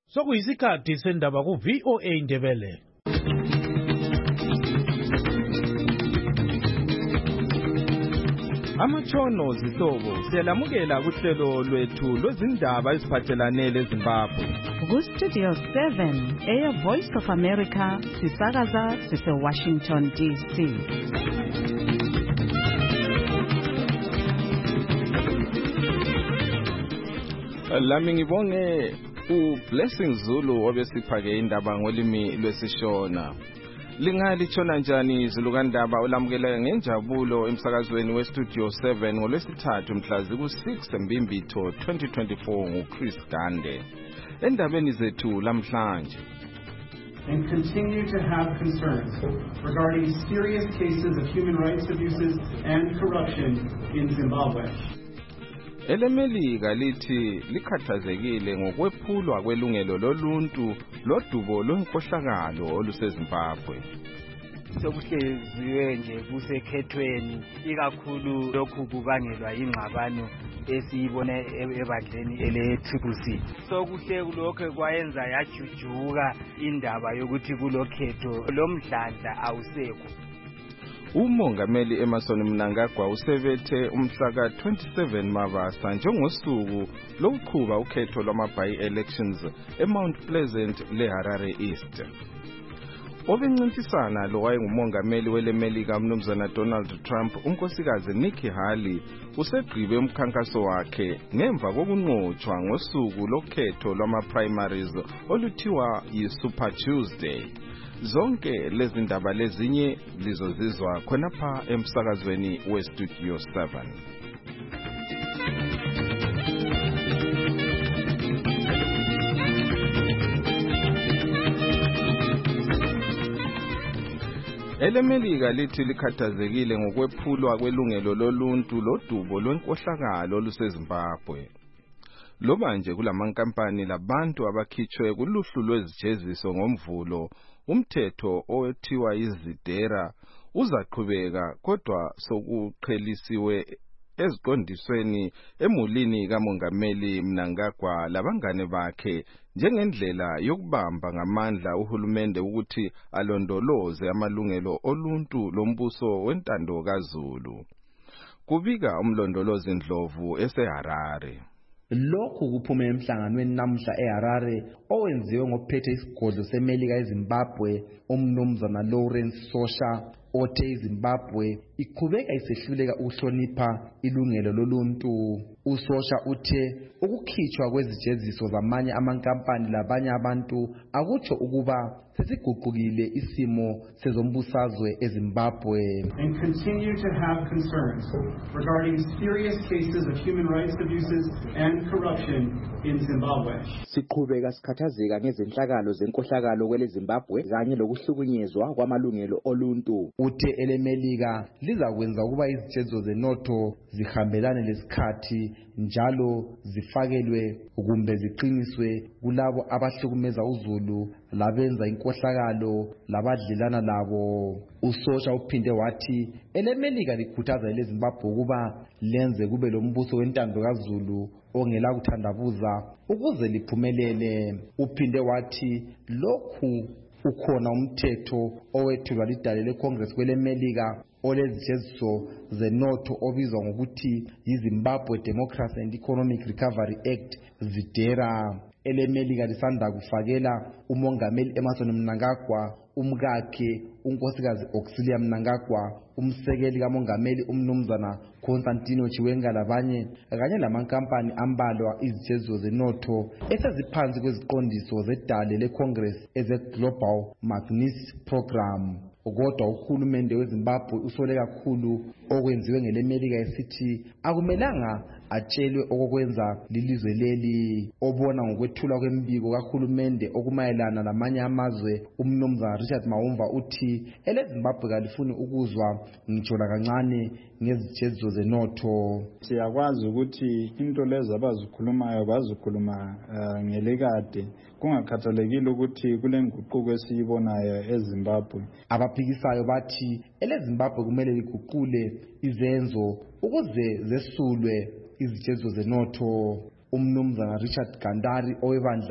Sokuyisikhathi sendaba ku VOA Ndebele. Amatshono zihlobo siyalamukela kuhlelo lwethu lwezindaba eziphathelane leZimbabwe. Ku Studio 7 Air Voice of America sisakaza sise Washington DC. Lami ngibonge uBlessing Zulu obesiphake indaba ngolimi lwesishona. Lingalithona njani izilukandaba olamukela ngenjabulo emsakazweni weStudio 7 ngolwesithathu mhla ziku-6 Mbimbitho 2024 nguChris Gande. Endabeni zethu lamhlanje. And continue to have concerns regarding serious cases of human rights abuses and corruption in Zimbabwe. EleMelika lithi likhathazekile ngokwephulwa kwelungelo loluntu lodubo lwenkohlakalo oluseZimbabwe. Sokuhleziwe nje kusekhethweni ikakhulu lokhu kubangelwa ingxabano esiyibona ebandleni ele-TCC. Sokuhle kulokho kwayenza yajujuka indaba yokuthi kulokhetho lomdlandla awusekho. Umongameli Emmerson Mnangagwa usebethe umhla ka-27 Mabasa njengosuku lokuqhuba ukhetho lwama-by-elections eMount Pleasant leHarare East. Obencintisana lo wayengumongameli weleMelika mnumzana Donald Trump, unkosikazi Nikki Haley, usegqibe umkhankaso wakhe ngemva kokunqotshwa ngosuku lokhetho lwama-primaries oluthiwa yi-Super Tuesday. Zonke lezi ndaba lezinye lizozizwa khonapha emsakazweni weStudio 7. EleMelika lithi likhathazekile ngokwephulwa kwelungelo loluntu lodubo lwenkohlakalo oluseZimbabwe. Loba nje kulamankampani labantu abakhitshwe kuluhlu lwezijeziso ngomvulo, umthetho othiwa izidera uzaqhubeka kodwa sokuqhelisiwe eziqondisweni emulini kamongameli Mnangagwa labangane bakhe njengendlela yokubamba ngamandla uhulumende ukuthi alondoloze amalungelo oluntu lombuso wentando kaZulu. Kubika umlondolozi Ndlovu eseHarare. Lokhu kuphume emhlanganweni namhla eHarare owenziwe ngophethe isigodlo seMelika eZimbabwe umnumzana Lawrence Sosha othe iZimbabwe iqhubeka isehluleka ukuhlonipha ilungelo loluntu. USosha uthe ukukhitshwa kwezijeziso zamanye amankampani labanye abantu akutsho ukuba sesiguqukile isimo sezombusazwe eZimbabwe. And continue to have concerns regarding serious cases of human rights abuses and corruption in Zimbabwe. Siqhubeka sikhathazeka ngezenhlakalo zenkohlakalo kweleZimbabwe kanye lokuhlukunyezwa kwamalungelo oluntu. Uthe eleMelika lizakwenza ukuba izijeziso zenotho zihambelane lesikhathi njalo zifakelwe kumbe ziqiniswe kulabo abahlukumeza uZulu labenza inkohlakalo labadlelana labo. USosha uphinde wathi eleMelika likhuthaza leZimbabwe ukuba lenze kube lombuso wentando kaZulu ongela kuthandabuza ukuze liphumelele. Uphinde wathi lokhu ukhona umthetho owethulwa lidale leCongress kweleMelika olezijeziso zenotho obizwa ngokuthi yiZimbabwe Democracy and Economic Recovery Act zidera. EleMelika lisanda kufakela umongameli Emmerson Mnangagwa, umkakhe unkosikazi Auxilia Mnangagwa, umsekeli kamongameli umnumzana Constantino Chiwenga labanye kanye lamankampani ambalwa izijeziso zenotho eseziphansi kweziqondiso zedale leCongress eze-Global Magnitsky Program. Kodwa uhulumende weZimbabwe usole kakhulu okwenziwe ngeleMelika esithi akumelanga atshelwe okokwenza lilizwe leli. Obona ngokwethula kwembiko kahulumende okumayelana lamanye amazwe umnumzana Richard Maumva uthi eleZimbabwe kalifuni ukuzwa ngitsho kancane ngezijeziso zenotho. Siyakwazi ukuthi into lezo abazikhulumayo bazikhuluma ngelekade kungakhathalekile ukuthi kulenguquko esiyibonayo eZimbabwe. Abaphikisayo bathi eleZimbabwe kumele liguqule izenzo ukuze zesulwe izijeziso zenotho. Umnumzana Richard Gandari owebandla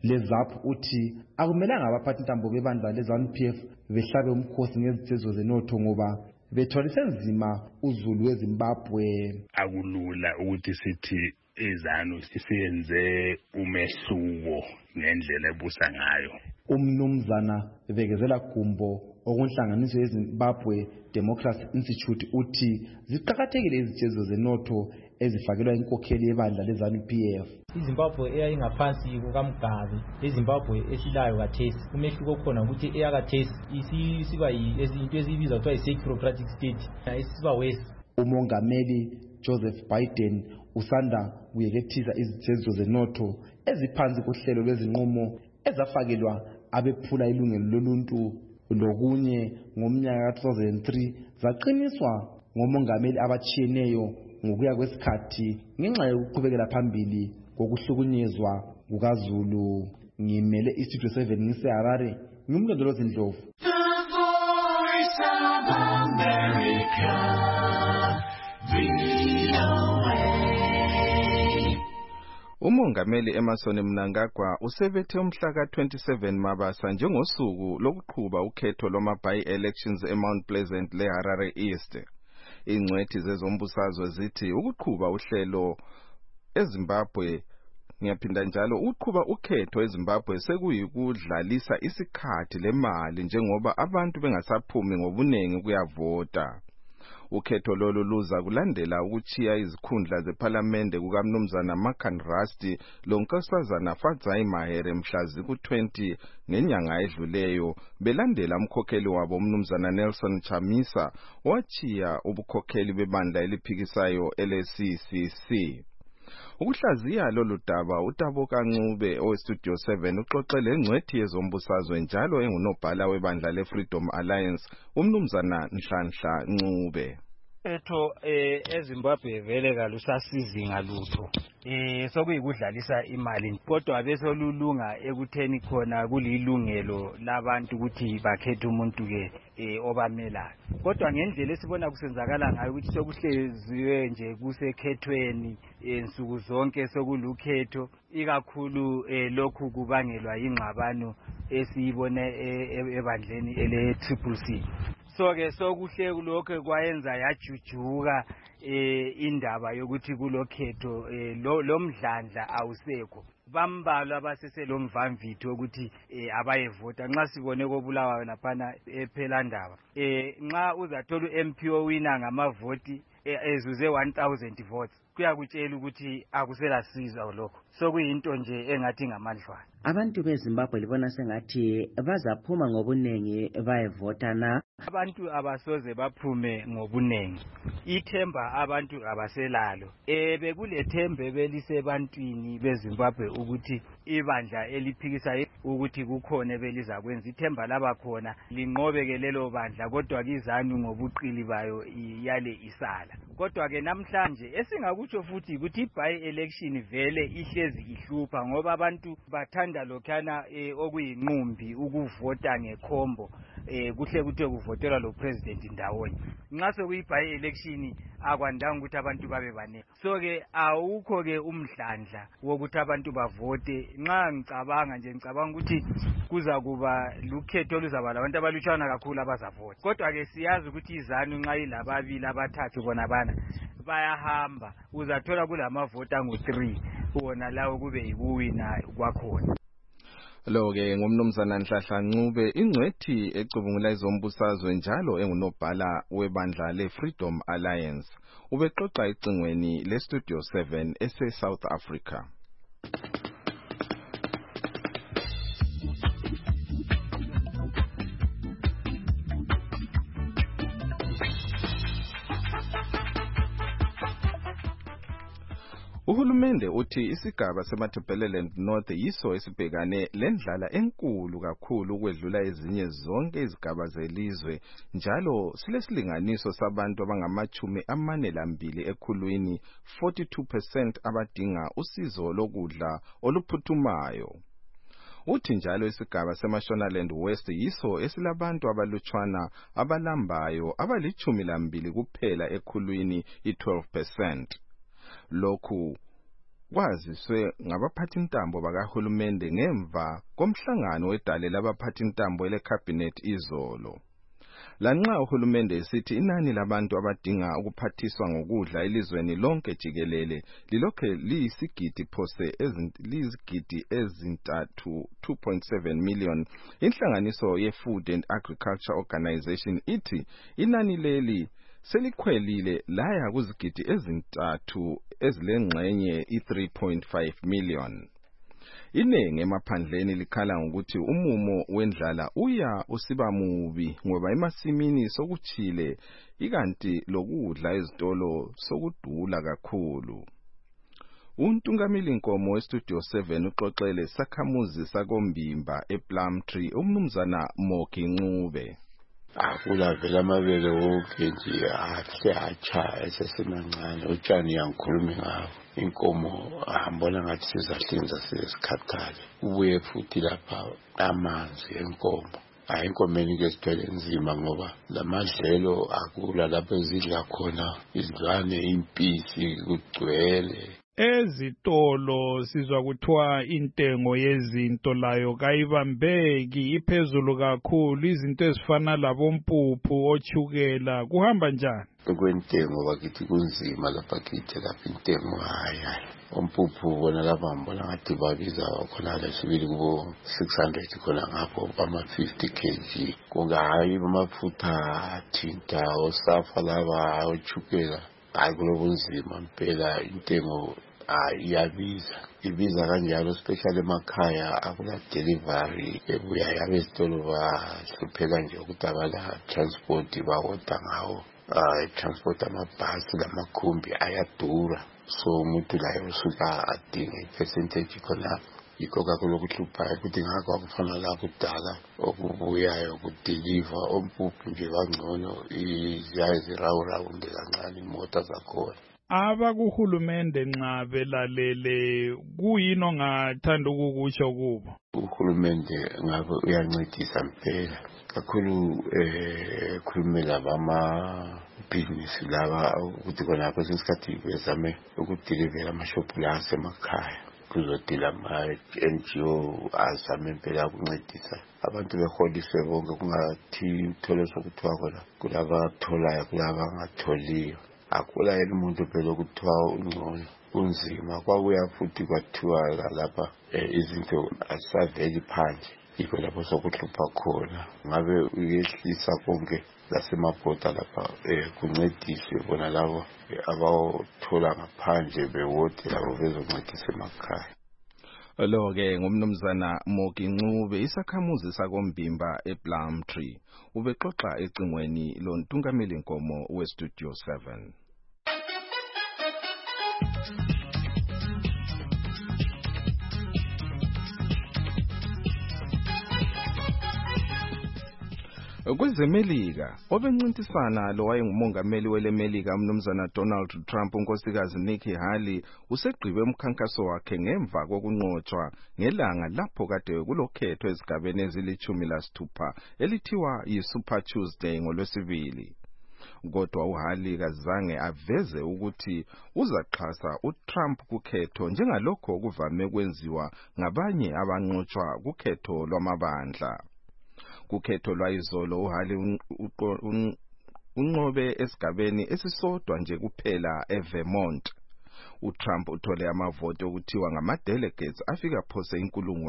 leZAP uthi akumelanga abaphathintambo bebandla leZANU-PF behlabe umkhosi ngezithetho zenotho ngoba bethwalise nzima uzulu weZimbabwe. Akulula ukuthi sithi iZANU siyenze umehluko ngendlela ebusa ngayo. Umnumzana Bekezela Gumbo okunhlanganiso yeZimbabwe Democracy Institute uthi ziqhakathekile izithetho zenotho ezifakelwa inkokheli yebandla leZANU-PF. iZimbabwe eyayingaphansi kukaMugabe leZimbabwe esilayo kathesi umehluko khona ukuthi eyakathesi isiba into esibiza kuthiwa yi-securocratic state isiba west. Umongameli Joseph Biden usanda kuyekethisa izithetho zenotho eziphansi kohlelo lwezinqumo ezafakelwa abephula ilungelo loluntu lokunye ngomnyaka ka-2003 zaqiniswa ngomongameli abatshiyeneyo ngokuya kwesikhathi ngenxa yokuqhubekela phambili kokuhlukunyezwa kukaZulu. Ngimele iStudio 7 ngiseHarare, ngimlondolozi Ndlovu. Umongameli Emmerson Mnangagwa usebethe umhla ka-27 Mabasa njengosuku lokuqhuba ukhetho lwama-by-elections eMount Pleasant leHarare East. Ingcwethi zezombusazwe zithi ukuqhuba uhlelo eZimbabwe ngiyaphinda njalo ukuqhuba ukhetho eZimbabwe sekuyikudlalisa isikhathi lemali njengoba abantu bengasaphumi ngobunengi kuyavota. Ukhetho lolu luza kulandela ukuchiya izikhundla zePhalamende kukaMnumzana Makan Rusty lonkosazana Fadzai Mahere mhla ziku-20 ngenyanga edluleyo belandela umkhokheli wabo Mnumzana Nelson Chamisa wachiya ubukhokheli bebandla eliphikisayo LCCC. Ukuhlaziya lolu daba uTaboka Ncube oweStudio 7 uxoxele ingcwethi yezombusazwe njalo engunobhala webandla leFreedom Alliance uMnumzana Nhlanhla Ncube. Etho eZimbabwe vele kalusasizinga lutho sokuyikudlalisa imali kodwa besolulunga ekutheni khona kulilungelo labantu ukuthi bakhethe umuntu ke obamelayo kodwa ngendlela esibona kusenzakala ngayo ukuthi sokuhleziwe nje kusekhethweni insuku zonke sokulukhetho ikakhulu lokhu kubangelwa ingxabano esiyibone ebandleni ele-CCC. So-ke sokuhle lokho kwayenza yajujuka indaba yokuthi kulokhetho lomdlandla awusekho bambalwa abaseselomvamvithi ukuthi abayevota nxa sibone kobulawayo laphana ephelandaba nxa uzathola uMP owina ngamavoti ezuze 1000 votes kuyakutshela ukuthi akuselasizo lokho sokuyinto nje engathi ngamadlwana. Abantu beZimbabwe libona sengathi bazaphuma ngobunengi bayevota na? Abantu abasoze baphume ngobunengi ithemba abantu abaselalo bekulethembe belisebantwini beZimbabwe ukuthi ibandla eliphikisa ukuthi kukhona belizakwenza ithemba labakhona linqobeke lelo bandla kodwa kizanu ngobuqili bayo iyale isala kodwa ke namhlanje esingakutsho futhi ukuthi i-by-election vele ihlezi ihlupha ngoba abantu bathanda lokhana okuyinqumbi ukuvota ngekhombo kuhle kuthe kuvotelwa lo president ndawonye nxa sokuyi-by-election akwandanga ukuthi abantu babe banele so-ke awukho-ke umdlandla wokuthi abantu bavote nxa ngicabanga ukuthi kuza kuba lukhetho oluzaba labantu abalutshwana kakhulu abazavota kodwa-ke siyazi ukuthi iZANU nxa ilababili abathathu bona bana bayahamba uzathola kulamavota angu-3 wona lawo kube yikuwina kwakhona. Lo-ke ngumnumzana Nhlanhla Ncube ingcwethi ecubungula izombusazwe njalo engunobhala webandla leFreedom Alliance ubexoxa ecingweni leStudio 7 ese-South Africa. Uhulumende uthi isigaba seMatabeleland North yiso esibhekane lendlala enkulu kakhulu ukwedlula ezinye zonke izigaba zelizwe njalo silesilinganiso sabantu abangama-42 ekhulwini 42% abadinga usizo lokudla oluphuthumayo. Uthi njalo isigaba seMashonaland West yiso esilabantu abalutshwana abalambayo abali-12 kuphela ekhulwini i-12%. Lokhu kwaziswe ngabaphathintambo bakahulumende ngemva komhlangano wedale labaphathintambo leCabinet izolo. Lanxa uhulumende esithi inani labantu abadinga ukuphathiswa ngokudla elizweni lonke jikelele lilokhe liyisigidi phose lizigidi ezintathu 2.7 million, inhlanganiso ye-Food and Agriculture Organization ithi inani leli selikhwelile laya kuzigidi ezintathu ezilengxenye i-3.5 million. Iningi emaphandleni likhala ngokuthi umumo wendlala usiba mubi ngoba emasimini sokuchile ikanti lokudla ezitolo sokudula kakhulu. Untungameli Nkomo weStudio 7 uxoxele sakhamuzi sakombimba ePlumtree umnumzana Moki Ncube. Akula vela amabele wonke nje ahle acha esesemancane utshani yangikhuluma ngawo. Inkomo ahambona ngathi sizahlinza sesikhathale. Ubuye futhi lapha amanzi enkomo. Inkomeni ke sithwele nzima ngoba lamadlelo akula lapho ezidla khona izilwane impisi kugcwele. Ezitolo sizwa kuthiwa intengo yezinto layo kayibambeki iphezulu kakhulu, izinto ezifana labompuphu ochukela kuhamba njani? Kwentengo bakithi kunzima lapha kithi lapha intengo hayi. Ompuphu bona lapha mbona ngathi babiza khona la sibili kubo 600 khona ngapho bama 50 kg. Kungayi amafutha thinta osafa laba ochukela. Kulobunzima impela intengo ibiza kanjalo especially emakhaya akula delivery ebuya yabesitolo bahlupheka nje ukuthi abala transport bawoda ngawo. Transport amabhasi lamakhumbi ayadura, so umuntu layo usuka adinga i-percentage khona. Yikho kakhulu ukuhluphayo ukuthi ngakho akufana la kudala okubuyayo kudeliver ompuphu nje kangcono iyazirawurawunde kancane imota zakhona. Abakuhulumende nxa belalele kuyini ongathanda ukukusho kubo? Uhulumende ngabe uyancedisa mpela kakhulu khulumela bama-business laba ukuthi khona kwesinye isikhathi bezame ukudilivela amashophu la asemakhaya. Kuzodila ama-NGO azame impela ukuncedisa abantu beholiswe bonke kungathi uthole sokuthiwa khona kulaba abatholayo kulaba abangatholiyo. Akula yena umuntu phela ukuthiwa ungcono kunzima. Kwakuya futhi kwathiwa lapha izinto azisaveli phandle, yikho lapho sokuhlupha khona. Ngabe uyehlisa konke lasemabhoda lapha kuncediswe bona labo abawuthola ngaphandle bewodi labo bezoncedisa emakhaya. Lo-ke ngumnumzana Moki Ncube isakhamuzi sakombimba ePlumtree ubexoxa ecingweni lontungameli Nkomo weStudio 7. Kwezemelika obencintisana lo wayengumongameli welemelika umnumzana Donald Trump unkosikazi Nikki Haley usegqibe umkhankaso wakhe ngemva kokunqotshwa ngelanga lapho kade kulokhetho ezigabeni ezili-16 elithiwa yi-Super Tuesday ngolwesibili. Kodwa uHaley kazange aveze ukuthi uzaxhasa uTrump kukhetho njengalokho okuvame kwenziwa ngabanye abanqotshwa kukhetho lwamabandla. Kukhetho lwayizolo uHaley unqobe esigabeni esisodwa nje kuphela eVermont. uTrump uthole amavoti okuthiwa ngama-delegates afika phose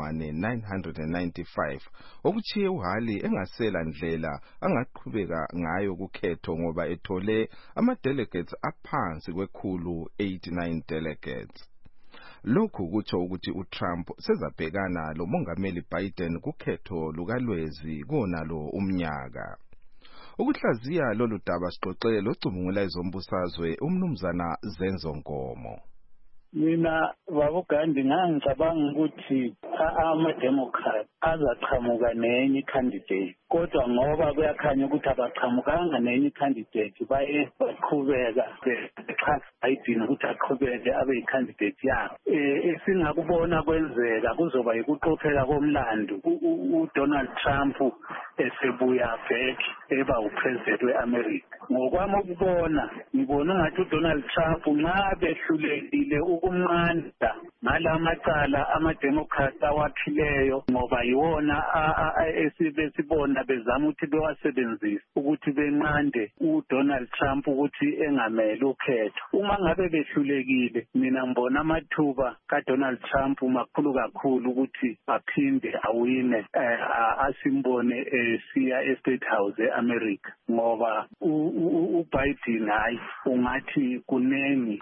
995 okuchiye uHaley engasela ndlela angaqhubeka ngayo kukhetho ngoba ethole ama-delegates aphansi kwekhulu 89 delegates. Lokhu kutsho ukuthi uTrump sezabhekana lo mongameli Biden kukhetho lukalwezi konalo umnyaka. Ukuhlaziya lolu daba sixoxele locubungula izombusazwe umnumzana Zenzo Nkomo. Mina babugandi ngangicabanga ukuthi ama-Democrat azaqhamuka nenye candidate kodwa ngoba kuyakhanya ukuthi abaqhamukanga nenye candidate baye baqhubeka bexhasa Biden ukuthi aqhubeke abe yi-candidate yabo. Esingakubona kwenzeka kuzoba yikuqophela komlando uDonald Trump esebuya back eba upresident we-America. Ngokwami ukubona ngibona ngathi uDonald Trump nxa behlulekile ukumnqanda ngala macala ama-Democrats awaphileyo ngoba yiwona esibona bezama ukuthi bewasebenzise ukuthi benqande uDonald Trump ukuthi engamele ukhetho. Uma ngabe behlulekile mina ngibona amathuba kaDonald Trump makhulu kakhulu ukuthi aphinde awine asimbone siya eState House eAmerica ngoba uBiden hayi ungathi kunengi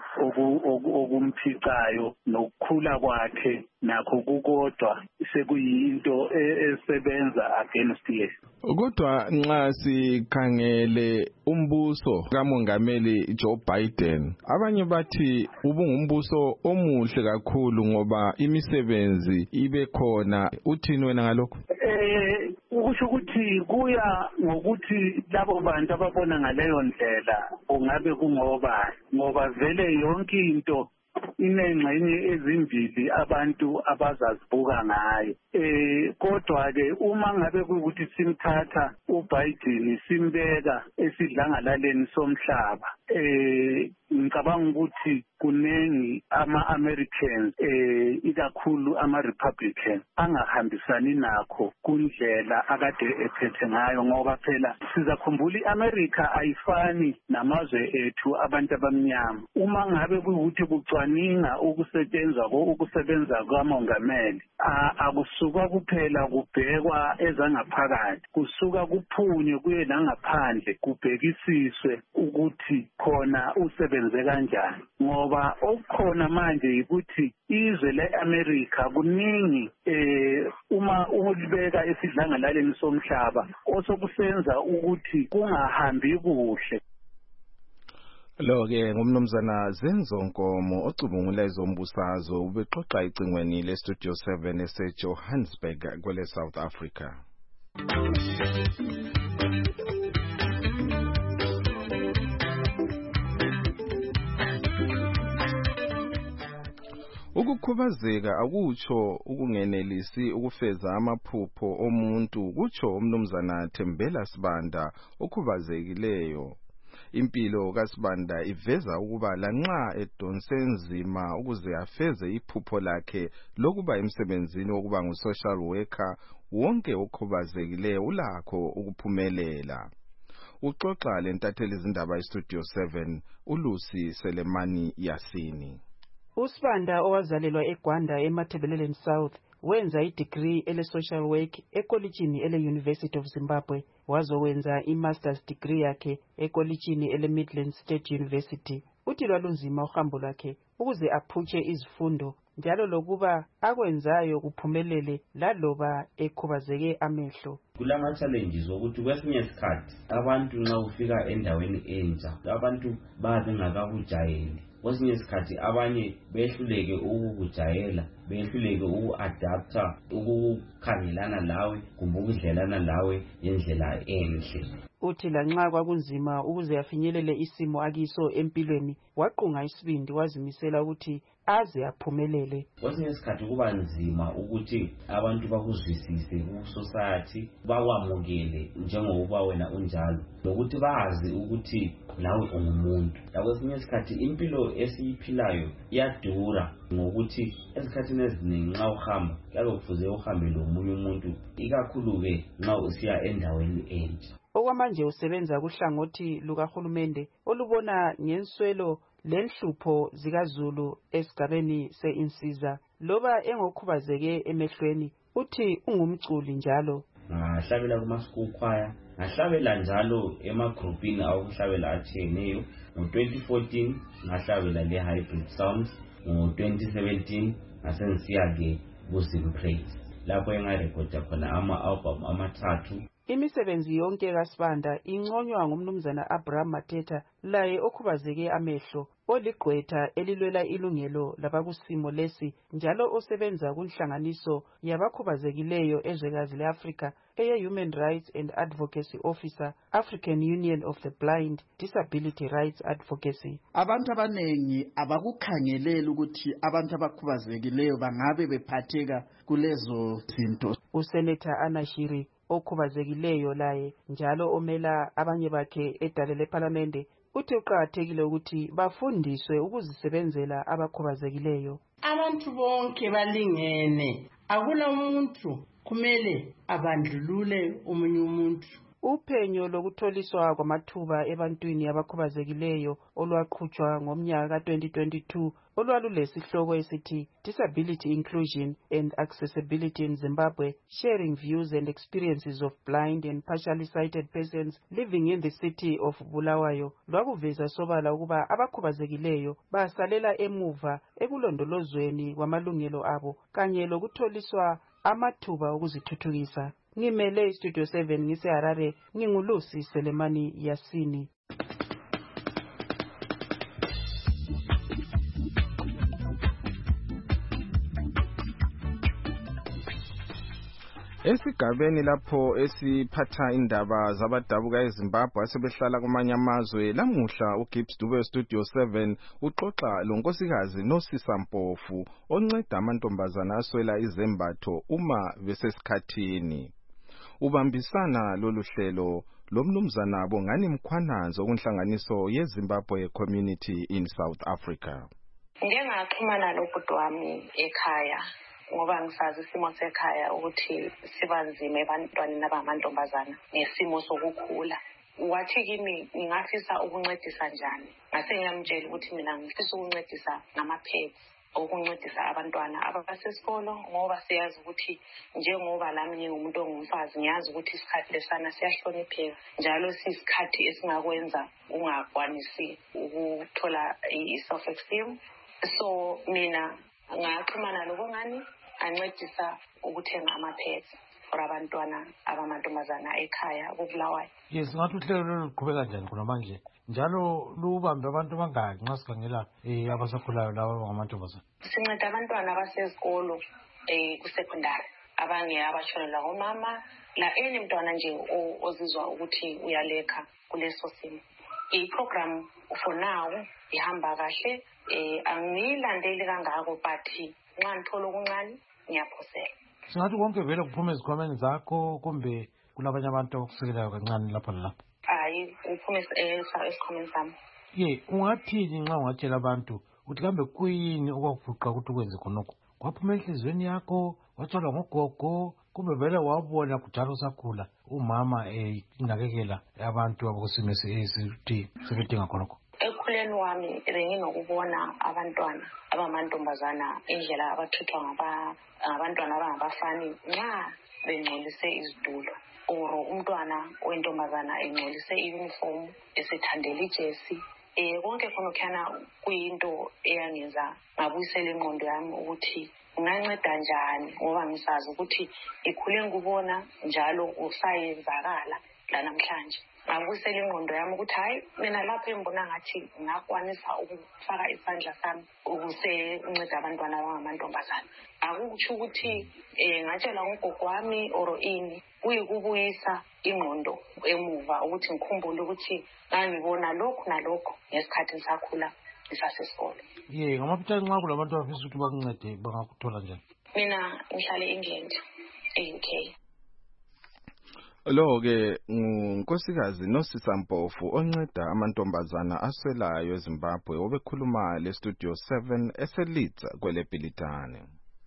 okumphikayo nokukhula kwakhe nakho kukodwa sekuyinto esebenza against ye. Kodwa nxa sikhangele umbuso kamongameli Joe Biden abanye bathi ubungumbuso omuhle kakhulu ngoba imisebenzi ibe khona. Uthini wena ngalokho? Ukusho ukuthi kuya ngokuthi labo bantu ababona ngaleyo ndlela ungabe ngoba vele yonke into inengxenye ezimbili abantu abazazibuka ngayo. Kodwa ke uma ngabe kuukuthi simthatha uBiden simbeka esidlangalaleni somhlaba ngicabanga ukuthi kunengi ama-Americans ikakhulu ama-Republicans angahambisani nakho kundlela akade ephethe ngayo ngoba phela sizakhumbula i-America ayifani namazwe ethu abantu abamnyama. Uma ngabe kuyukuthi kucwaninga ukusebenza kwamongameli akusuka kuphela kubhekwa ezangaphakathi kusuka kuphunywe kuye nangaphandle kubhekisiswe ukuthi khona usebenze kanjani ngoba okukhona manje ukuthi izwe le-America kuningi uma ulibeka esidlangalaleni somhlaba osokusenza ukuthi kungahambi kuhle. Lo-ke ngumnumzana Zenzonkomo ocubungula ezombusazwe ubexoxa icingweni leStudio 7 eseJohannesburg kwele South Africa. Ukukhubazeka akutsho ukungenelisi ukufeza amaphupho omuntu kutsho umnumzana Thembela Sibanda okhubazekileyo. Impilo kaSibanda iveza ukuba lanxa edonse nzima ukuze afeze iphupho lakhe lokuba emsebenzini wokuba ngu-social worker wonke okhubazekileyo ulakho ukuphumelela. Uxoxa lentatheli izindaba iStudio 7 uLucy Selemani Yasini. uSibanda owazalelwa eGwanda eMatabeleland South wenza i-degree ele-social work ekolitshini ele-University of Zimbabwe wazowenza i-master's degree yakhe ekolitshini ele-Midlands State University. Uthi lwalunzima uhambo lwakhe ukuze aphutshe izifundo njalo lokuba akwenzayo kuphumelele laloba ekhubazeke amehlo. Kulama-challenges ukuthi kwesinye isikhathi abantu nxa ufika endaweni entsha abantu bengakakujayeli. Kwesinye isikhathi abanye behluleke ukukujayela, behluleke uku-adapta, ukukhangelana lawe kumbe ukudlelana lawe ngendlela enhle. Uthi lanxa kwakunzima ukuze afinyelele isimo akiso empilweni waqunga isibindi wazimisela ukuthi aze aphumelele. Kwesinye isikhathi kuba nzima ukuthi abantu bakuzwisise ku-society bawamukele njengoba wena unjalo nokuthi bazi ukuthi nawe ungumuntu. Kwesinye isikhathi impilo esiyiphilayo iyadura ngokuthi esikhathini eziningi nxa uhamba kuyabe kufuze uhambe lomunye umuntu ikakhulu-ke nxa usiya endaweni entsha. Okwamanje usebenza kuhlangothi lukahulumende olubona ngenswelo lenhlupho zikaZulu esigabeni se-Insiza. Loba engokhubazeke emehlweni uthi ungumculi njalo. Ngahlabela kuma-school choir, ngahlabela njalo emagrupini awokuhlabela atshiyeneyo. Ngo-2014 ngahlabela le-Hybrid Sounds. Ngo-2017 ngasengisiya-ke kuZim Praise lapho engarekhoda khona ama-album amathathu imisebenzi yonke kaSibanda inconywa ngumnumzana Abraham Mateta laye okhubazeke amehlo oligqwetha elilwela ilungelo labakusimo lesi njalo osebenza kunhlanganiso yabakhubazekileyo ezwekazi leAfrika eye-Human Rights and Advocacy Officer, African Union of the Blind, Disability Rights Advocacy. Abantu abanengi abakukhangelela ukuthi abantu abakhubazekileyo bangabe bephatheka kulezo zinto. Usenator Anashiri okhubazekileyo laye njalo omela abanye bakhe edale leParlamente uthi uqakathekile ukuthi bafundiswe ukuzisebenzela abakhubazekileyo. Abantu bonke balingene, akula umuntu kumele abandlulule omunye umuntu. Uphenyo lokutholiswa kwamathuba ebantwini abakhubazekileyo olwaqhutshwa ngomnyaka ka-2022 olwalulesihloko esithi Disability Inclusion and Accessibility in Zimbabwe, Sharing Views and Experiences of Blind and Partially Sighted Persons Living in the City of Bulawayo lwakuveza sobala ukuba abakhubazekileyo basalela emuva ekulondolozweni kwamalungelo abo kanye lokutholiswa amathuba okuzithuthukisa. Ngimele Studio 7 ngiseHarare, ngingulusi Selemani Yasini. Esigabeni lapho esiphatha indaba zabadabuka eZimbabwe asebehlala kumanye amazwe lamuhla uGibbs Dube Studio 7 uxoxa lonkosikazi Nosisa Mpofu onceda amantombazana aswela izembatho uma besesikhathini. Ubambisana lolu hlelo lomnumzana Bongani Mkhwananzo kunhlanganiso yeZimbabwe Community in South Africa. Ngengaxhumana lobhuti wami ekhaya ngoba ngisazi isimo sekhaya ukuthi sibanzima ebantwaneni abamantombazana ngesimo sokukhula. Wathi kimi ngingafisa ukuncedisa njani. Ngase ngiyamtshela ukuthi mina ngifisa ukuncedisa ngama-pads, ukuncedisa abantwana abasesikolo ngoba siyazi ukuthi njengoba lami ngingumuntu ongumfazi ngiyazi ukuthi isikhathi lesana siyahlonipheka njalo siyisikhathi esingakwenza ungakwanisi ukuthola i-self esteem. So mina ngaxhumana lobongani ancedisa ukuthenga ama-pads for abantwana abamantombazana ekhaya kuBulawayo. Yes, ngathi uhlelo lolu luqhubeka kanjani khona manje? Njalo lubambe abantu bangaki nxa sikhangela abasakhulayo laba abangamantombazana? Sinceda abantwana abasezikolo ku-secondary abanye abashonela ngomama la any mntwana nje ozizwa ukuthi uyalekha kuleso simo. I-program for now ihamba kahle. Angilandeli kangako but nxa ngithola okuncane ngiyaphosela. Singathi konke vele kuphuma ezikhwameni zakho kumbe kulabanye abantu okusekelayo kancane lapha nalapha? Hayi, kuphuma esikhwameni sami. Ungathini nxa ungatshela abantu ukuthi kambe kuyini okwakufuqa ukuthi ukwenze khonokho? Kwaphuma enhliziyweni yakho, watshelwa ngogogo, kumbe vele wabona kujalo usakhula umama inakekela abantu abakusimo esithi sebedinga khonokho? Ekukhuleni wami benginokubona abantwana abamantombazana indlela abathuthwa ngabantwana abangabafani nxa bengcolise izitulo or umntwana wentombazana engcolise i-uniform esithandela ijesi. Konke khonokhana kuyinto eyangenza ngabuyisela ingqondo yami ukuthi unganceda njani ngoba ngisazi ukuthi ikhule ngikubona njalo usayenzakala la namhlanje. Ngabuyisela ingqondo yami ukuthi hayi mina lapho engibona ngathi ngakwanisa ukufaka isandla sami ukusenceda abantwana abangamantombazana. Akukusho ukuthi ngatshela ngogogo wami or ini kuyikubuyisa ingqondo emuva ukuthi ngikhumbule ukuthi ngangibona lokhu nalokhu ngesikhathi ngisakhula ngisasesikolo. Ngamapitani nxa kulabantu abafisa ukuthi bakuncede bangakuthola njani? Mina ngihlale England, e-UK. Lo-ke ngunkosikazi Nosisa Mpofu onceda amantombazana aswelayo eZimbabwe obekhuluma leStudio 7 eseLeeds kweleBhilitane.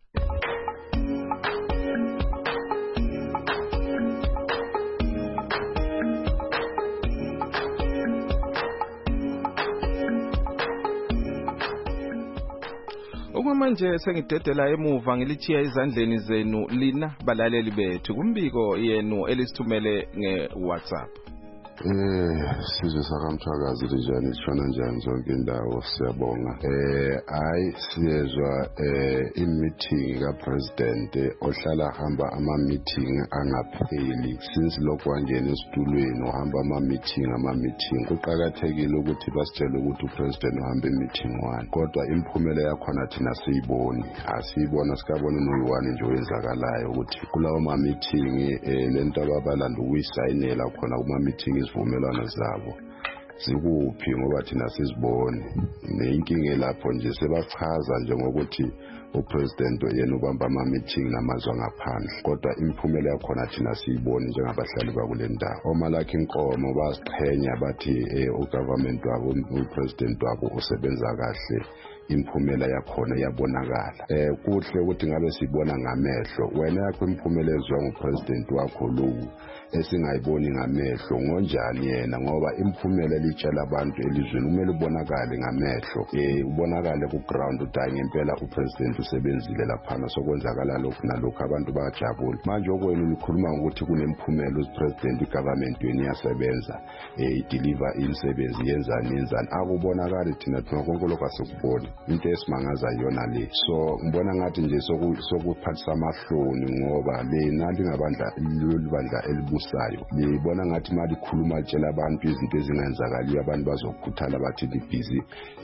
Okwamanje sengidedela emuva ngilithiya izandleni zenu lina balaleli bethu kumbiko yenu elisithumele ngeWhatsApp. Sizwe sakamthakazi lijani lishona njani zonke indawo siyabonga. Hayi siyezwa i-meeting ka-president ohlala hamba ama-meeting angapheli since lokhu wangena esitulweni uhamba ama-meeting. Kuqakathekile ukuthi basitshele ukuthi upresident uhamba i-meeting 1 kodwa imiphumela yakhona thina siyiboni. Asiyibona sikabona noyi-1 nje oyenzakalayo ukuthi kulawo ma-meeting lento ababalanda ukuyisayinela khona kuma-meeting izivumelwano zabo zikuphi ngoba thina siziboni. Neyinkinga lapho nje sebachaza nje ngokuthi upresident yena ubamba ama-meeting namazwe angaphandle kodwa imiphumela yakhona thina siyiboni njengabahlali bakule ndawo. Omalakhe inkomo basiqhenya bathi ugovernment wabo upresident wabo usebenza kahle imiphumela yakhona iyabonakala. Kuhle ukuthi ngabe sibona ngamehlo wena yakho imiphumela ezwa ngupresident wakho lo esingayiboni ngamehlo ngonjani yena ngoba imiphumela elitshela abantu elizweni kumele ubonakale ngamehlo ubonakale ku ground ukuthi ngempela upresident usebenzile laphana sokwenzakala lokhu nalokhu abantu bayajabula. Manje okwenu nikhuluma ukuthi kunemiphumela upresident igovernment yenu iyasebenza ideliver imisebenzi yenzani akubonakali thina konke lokho asikuboni into esimangaza yona le. So ngibona ngathi nje sokuphathisa amahloni ngoba lena lingabandla elibusayo libona ngathi mali khuluma tshela abantu izinto ezingenzakaliyo abantu bazokhuthala bathi libhizi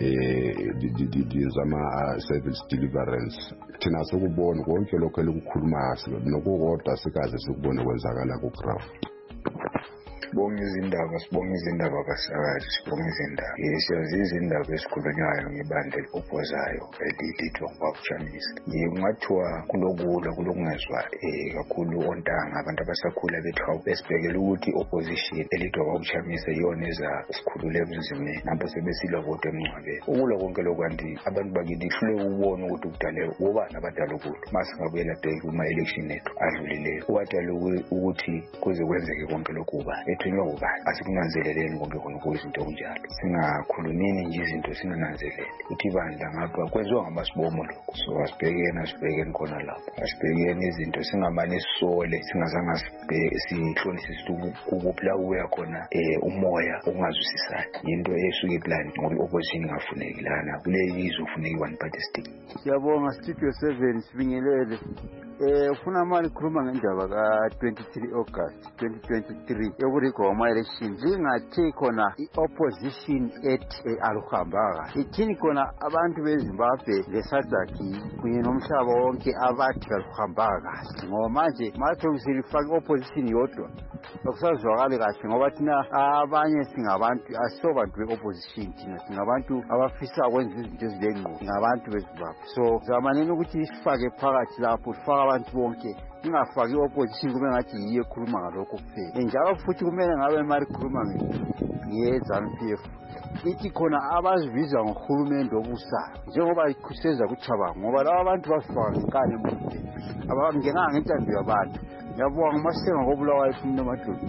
ama service deliverance. Thina sokubona konke lokho elikukhuluma nokukodwa sikaze sikubone kwenzakala ku ground. Sibonga izindaba kasakazi sibonga izindaba. Siyazi izindaba esikhulunywayo ngebandla eliphopozayo elithwa ngokwakuchamisa. Kungathiwa kulokungezwa kakhulu ontanga abantu abasakhula bethu besibhekela ukuthi opposition elithwa ngokwakuchamisa iyona eza sikhulule emzimeni nampo sebesilwa vote emncwabeni. Ukulwa konke lokwanti abantu bakithi hlule ukubona ukuthi kudale ubani abadala ukuthi masingabuyela kuma election ethu adlulileyo wadala ukuthi kuze kwenzeke konke lokhu ubani njengoba asikunanzeleleni konke khona kuyizinto okunjalo singakhulumini nje izinto sinananzelele ukuthi ibandla ngapha kwenziwa ngabasibomo lokho. So asibhekeni khona lapho asibhekeni izinto singamane sisole singazange sihlolisise ukuphi la uya khona umoya okungazwisisani into esuke plan ngoba opposition ingafuneki lana kuleli izofuneka one party state. Siyabonga Studio 7 sibingelele. Ufuna mali khuluma ngendaba ka-23 August 2023 yokurigwa kwama-election njengathi khona i-opposition ethi aluhambanga ithini khona abantu bezimbabwe lesadaki kunye nomhlaba wonke abathi kaluhambanga kahle ngoba manje matho silifaka i-opposition yodwa akusazwakali kahle ngoba thina abanye singabantu asisobantu be-opposition thina singabantu abafisa kwenza izinto ezilengqondo singabantu bezimbabwe. So zamaneni ukuthi sifake phakathi lapho sifake abantu bonke ingafaki i-opposition kube ngathi yiyo ekhuluma ngalokho kuphela. Njalo futhi kumele ngabe mari khuluma nge-ZANU-PF ithi khona abazibiza ngohulumende obusayo njengoba ikhuseza kuchabanga ngoba laba abantu basifaka ngenkani emude abangenanga ngentando yabantu. Ngiyabonga uMasenga ngobulawayo ephumile emadlweni.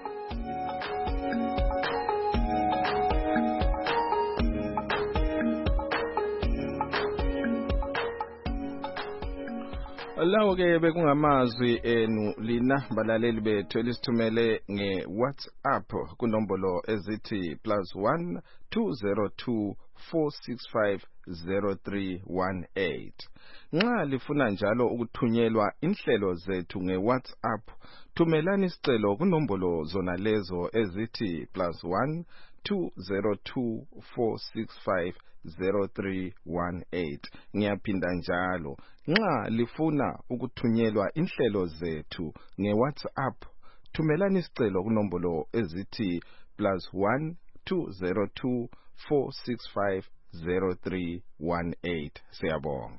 Lawo ke bekungamazwi enu lina balaleli bethu elisithumele nge-WhatsApp kunombolo ezithi +1 202 465 0318. Nxa lifuna njalo ukuthunyelwa inhlelo zethu nge-WhatsApp thumelani isicelo kunombolo zona lezo ezithi +1 202 465 0318. Ngiyaphinda njalo nxa lifuna ukuthunyelwa inhlelo zethu ngeWhatsApp thumelani isicelo kunombolo ezithi +1 202 465 0318. Siyabonga.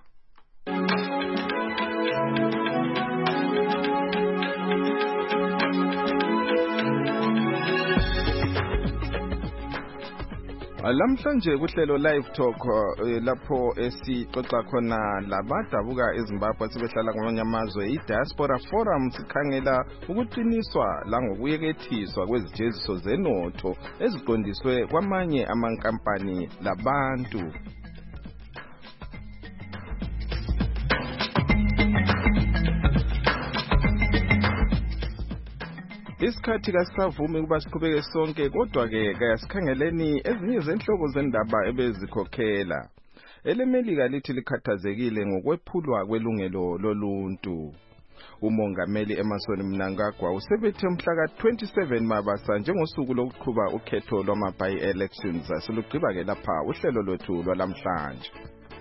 Lamhlanje kuhlelo live talk lapho esixoxa khona labadabuka eZimbabwe sebehlala kwamanye amazwe iDiaspora Forum sikhangela ukuqiniswa langokuyekethiswa kwezijeziso zenotho eziqondiswe kwamanye amankampani labantu. Isikhathi kasavumi ukuba siqhubeke sonke, kodwa-ke kayasikhangeleni ezinye zenhloko zendaba ebezikhokhela. EleMelika lithi likhathazekile ngokwephulwa kwelungelo loluntu. Umongameli Emmerson Mnangagwa usebethe mhla ka-27 Mabasa njengosuku lokuqhuba ukhetho lwama-by-elections. Silugqiba-ke lapha uhlelo lwethu lwalamhlanje.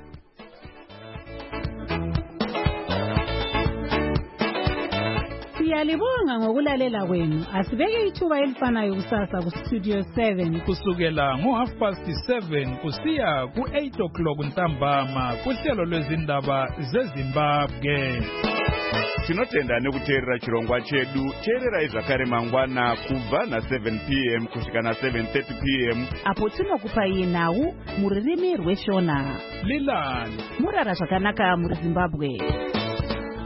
Siyalibonga ngokulalela kwenu. Asibeke ithuba elifanayo kusasa ku Studio 7 kusukela ngo7:30 kusiya ku8 ntambama kuhlelo lwezindaba zeZimbabwe. Tinotenda nekuteerera chirongwa chedu. Teerera zvakare mangwana kubva na7 p.m. kusvika na7:30 p.m. apo tinokupai nhau mururimi rweshona. Lilani murara zvakanaka muri Zimbabwe.